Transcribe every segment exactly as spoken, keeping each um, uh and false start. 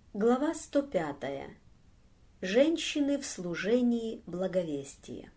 Глава сто пятая. Женщины в служении благовестия.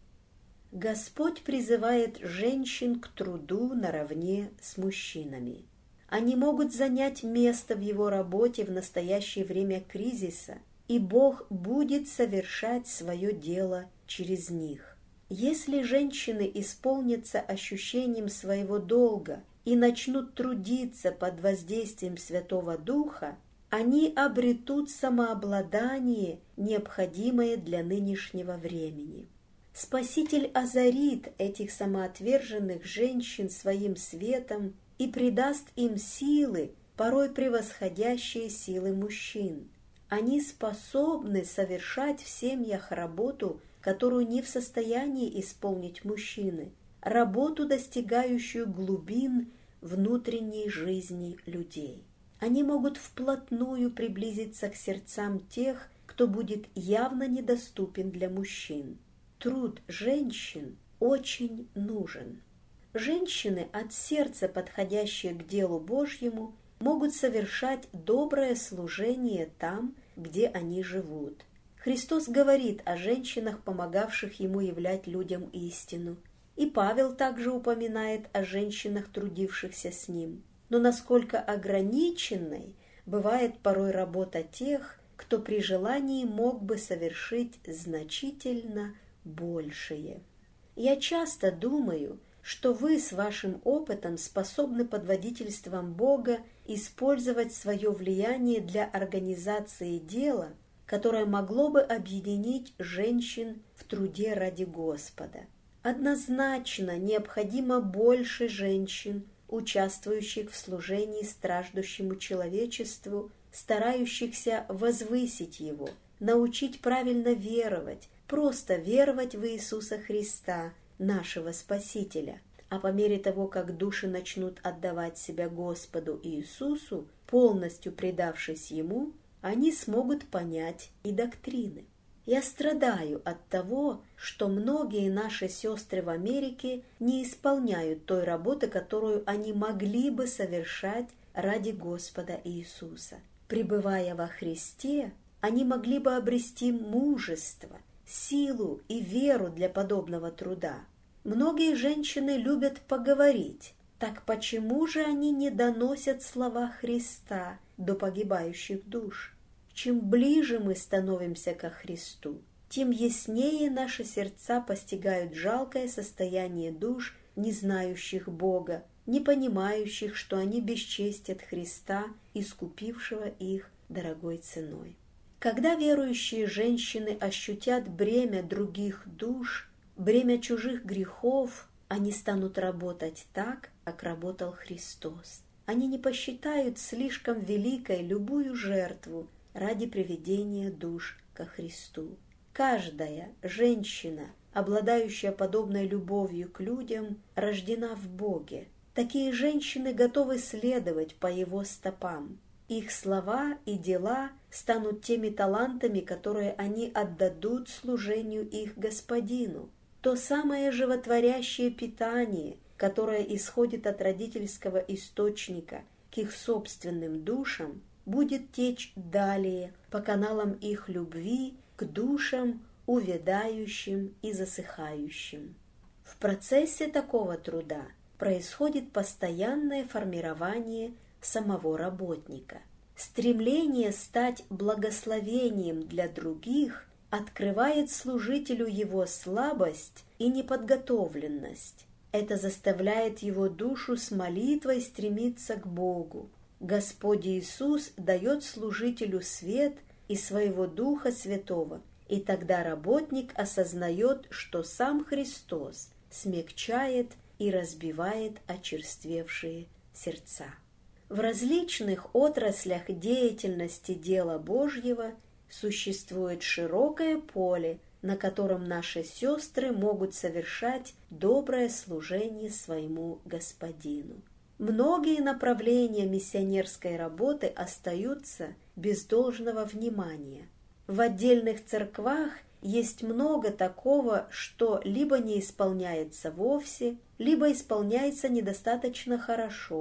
Господь призывает женщин к труду наравне с мужчинами. Они могут занять место в Его работе в настоящее время кризиса, и Бог будет совершать свое дело через них. Если женщины исполнятся ощущением своего долга и начнут трудиться под воздействием Святого Духа, они обретут самообладание, необходимое для нынешнего времени. Спаситель озарит этих самоотверженных женщин своим светом и придаст им силы, порой превосходящие силы мужчин. Они способны совершать в семьях работу, которую не в состоянии исполнить мужчины, работу, достигающую глубин внутренней жизни людей. Они могут вплотную приблизиться к сердцам тех, кто будет явно недоступен для мужчин. Труд женщин очень нужен. Женщины, от сердца подходящие к делу Божьему, могут совершать доброе служение там, где они живут. Христос говорит о женщинах, помогавших Ему являть людям истину. И Павел также упоминает о женщинах, трудившихся с Ним. Но насколько ограниченной бывает порой работа тех, кто при желании мог бы совершить значительно большее. Я часто думаю, что вы с вашим опытом способны под водительством Бога использовать свое влияние для организации дела, которое могло бы объединить женщин в труде ради Господа. Однозначно необходимо больше женщин, участвующих в служении страждущему человечеству, старающихся возвысить его, научить правильно веровать, просто веровать в Иисуса Христа, нашего Спасителя. А по мере того, как души начнут отдавать себя Господу Иисусу, полностью предавшись Ему, они смогут понять и доктрины. Я страдаю от того, что многие наши сестры в Америке не исполняют той работы, которую они могли бы совершать ради Господа Иисуса. Пребывая во Христе, они могли бы обрести мужество, силу и веру для подобного труда. Многие женщины любят поговорить. Так почему же они не доносят слова Христа до погибающих душ? Чем ближе мы становимся ко Христу, тем яснее наши сердца постигают жалкое состояние душ, не знающих Бога, не понимающих, что они бесчестят Христа, искупившего их дорогой ценой. Когда верующие женщины ощутят бремя других душ, бремя чужих грехов, они станут работать так, как работал Христос. Они не посчитают слишком великой любую жертву ради приведения душ ко Христу. Каждая женщина, обладающая подобной любовью к людям, рождена в Боге. Такие женщины готовы следовать по Его стопам. Их слова и дела станут теми талантами, которые они отдадут служению их Господину. То самое животворящее питание, которое исходит от родительского источника к их собственным душам, будет течь далее по каналам их любви к душам, увядающим и засыхающим. В процессе такого труда происходит постоянное формирование самого работника. Стремление стать благословением для других открывает служителю его слабость и неподготовленность. Это заставляет его душу с молитвой стремиться к Богу. Господь Иисус дает служителю свет и своего Духа Святого, и тогда работник осознает, что сам Христос смягчает и разбивает очерствевшие сердца. В различных отраслях деятельности дела Божьего существует широкое поле, на котором наши сестры могут совершать доброе служение своему Господину. Многие направления миссионерской работы остаются без должного внимания. В отдельных церквах есть много такого, что либо не исполняется вовсе, либо исполняется недостаточно хорошо.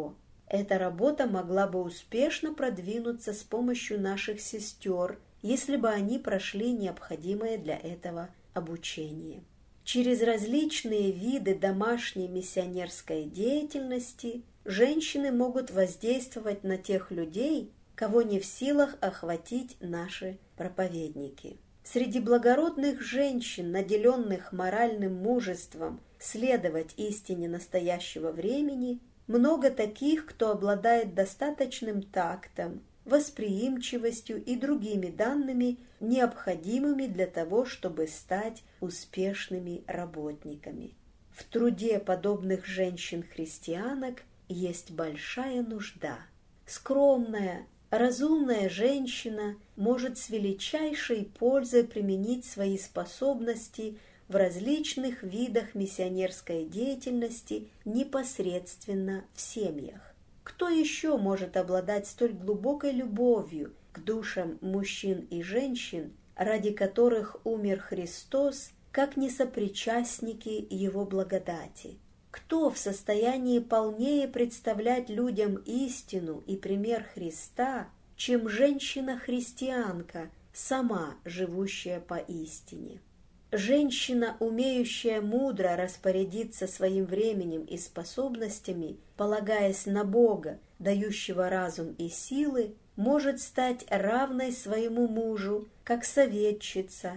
Эта работа могла бы успешно продвинуться с помощью наших сестер, если бы они прошли необходимое для этого обучение. Через различные виды домашней миссионерской деятельности женщины могут воздействовать на тех людей, кого не в силах охватить наши проповедники. Среди благородных женщин, наделенных моральным мужеством следовать истине настоящего времени, много таких, кто обладает достаточным тактом, восприимчивостью и другими данными, необходимыми для того, чтобы стать успешными работниками. В труде подобных женщин-христианок есть большая нужда. Скромная, разумная женщина может с величайшей пользой применить свои способности в различных видах миссионерской деятельности непосредственно в семьях. Кто еще может обладать столь глубокой любовью к душам мужчин и женщин, ради которых умер Христос, как не сопричастники Его благодати? Кто в состоянии полнее представлять людям истину и пример Христа, чем женщина-христианка, сама живущая по истине? Женщина, умеющая мудро распорядиться своим временем и способностями, полагаясь на Бога, дающего разум и силы, может стать равной своему мужу, как советчица,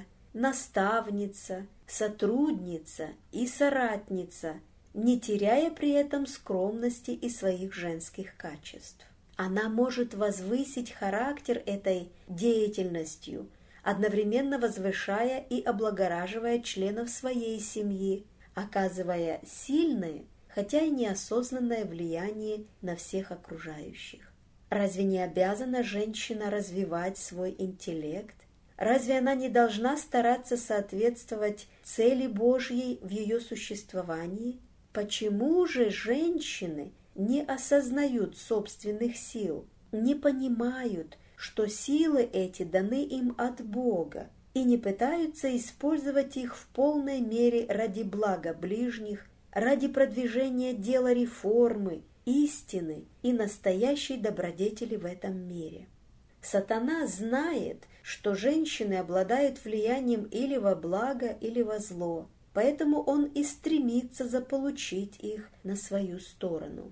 наставница, сотрудница и соратница, не теряя при этом скромности и своих женских качеств. Она может возвысить характер этой деятельностью, одновременно возвышая и облагораживая членов своей семьи, оказывая сильное, хотя и неосознанное влияние на всех окружающих. Разве не обязана женщина развивать свой интеллект? Разве она не должна стараться соответствовать цели Божьей в ее существовании? Почему же женщины не осознают собственных сил, не понимают, что силы эти даны им от Бога, и не пытаются использовать их в полной мере ради блага ближних, ради продвижения дела реформы, истины и настоящей добродетели в этом мире? Сатана знает, что женщины обладают влиянием или во благо, или во зло, поэтому он и стремится заполучить их на свою сторону.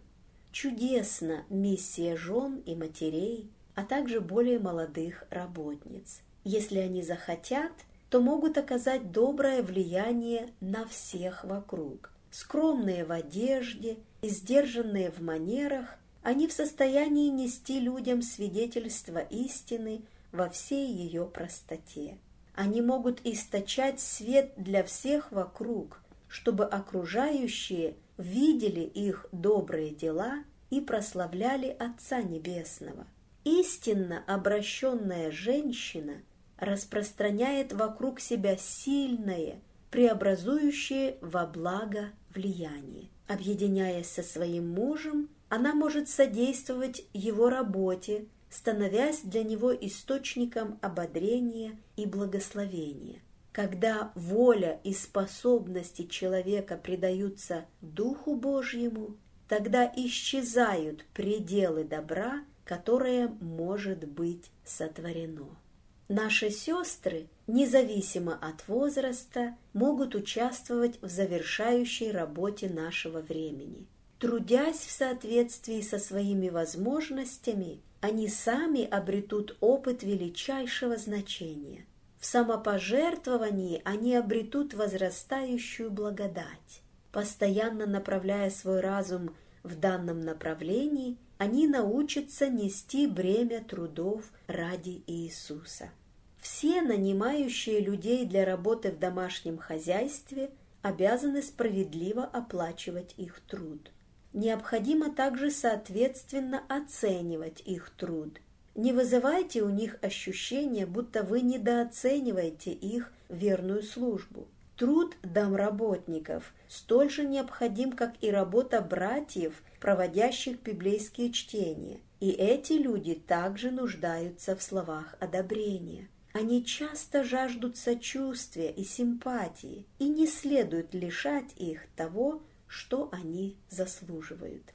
Чудесна миссия жен и матерей, а также более молодых работниц. Если они захотят, то могут оказать доброе влияние на всех вокруг. Скромные в одежде и сдержанные в манерах, они в состоянии нести людям свидетельство истины во всей ее простоте. Они могут источать свет для всех вокруг, чтобы окружающие видели их добрые дела и прославляли Отца Небесного. Истинно обращенная женщина распространяет вокруг себя сильное, преобразующее во благо влияние. Объединяясь со своим мужем, она может содействовать его работе, становясь для него источником ободрения и благословения. Когда воля и способности человека предаются Духу Божьему, тогда исчезают пределы добра, которое может быть сотворено. Наши сестры, независимо от возраста, могут участвовать в завершающей работе нашего времени. Трудясь в соответствии со своими возможностями, они сами обретут опыт величайшего значения. В самопожертвовании они обретут возрастающую благодать. Постоянно направляя свой разум в данном направлении, они научатся нести бремя трудов ради Иисуса. Все нанимающие людей для работы в домашнем хозяйстве обязаны справедливо оплачивать их труд. Необходимо также соответственно оценивать их труд. Не вызывайте у них ощущения, будто вы недооцениваете их верную службу. Труд домработников столь же необходим, как и работа братьев, проводящих библейские чтения. И эти люди также нуждаются в словах одобрения. Они часто жаждут сочувствия и симпатии, и не следует лишать их того, что они заслуживают.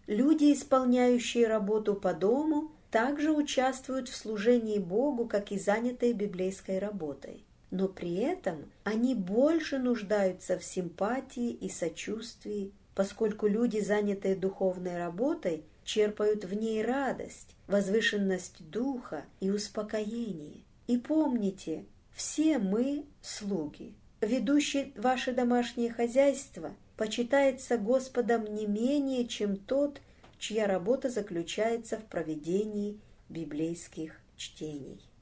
Люди, исполняющие работу по дому, также участвуют в служении Богу, как и занятые библейской работой. Но при этом они больше нуждаются в симпатии и сочувствии, поскольку люди, занятые духовной работой, черпают в ней радость, возвышенность духа и успокоение. И помните, все мы слуги. Ведущий ваше домашнее хозяйство почитается Господом не менее, чем тот, чья работа заключается в проведении библейских чтений.